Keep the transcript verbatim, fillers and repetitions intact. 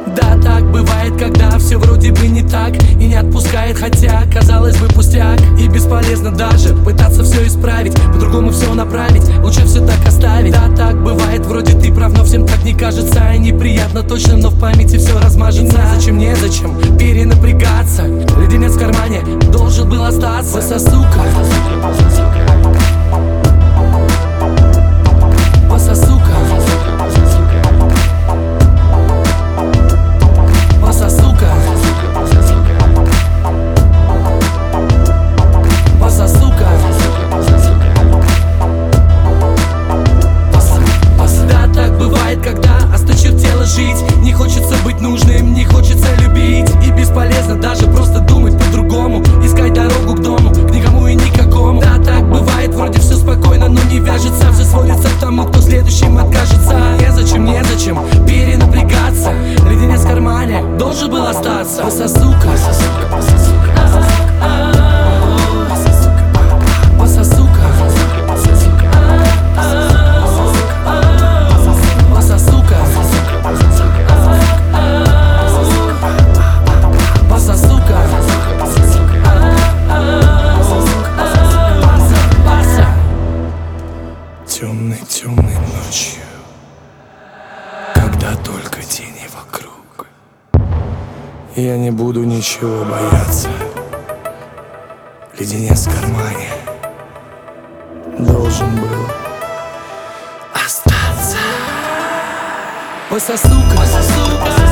Да, так бывает, когда все вроде бы не так и не отпускает, хотя, казалось бы, пустяк. И бесполезно даже пытаться все исправить, по-другому все направить, лучше все так оставить. Да, так бывает, вроде ты прав, но всем так не кажется. И неприятно точно, но в памяти все размажется. Незачем, незачем перенапрягаться, леденец в кармане должен был остаться. Пососука, пососука, пососука, пососука. Да, так бывает, когда осточертело жить, не хочется быть нужным, не хочется любить. И бесполезно даже просто думать по-другому, искать дорогу к дому, к никому и никакому. Да, так бывает, вроде все спокойно, но не вяжется, все сводится к тому, кто следующим откажется. Незачем, незачем перенапрягаться, леденец в кармане должен был остаться. Пососука, пососука, пососука, пососука, пососука, пососука, темной, темной ночью, когда только тени вокруг, я не буду ничего бояться. Леденец в кармане должен был остаться. Пососука, пососука.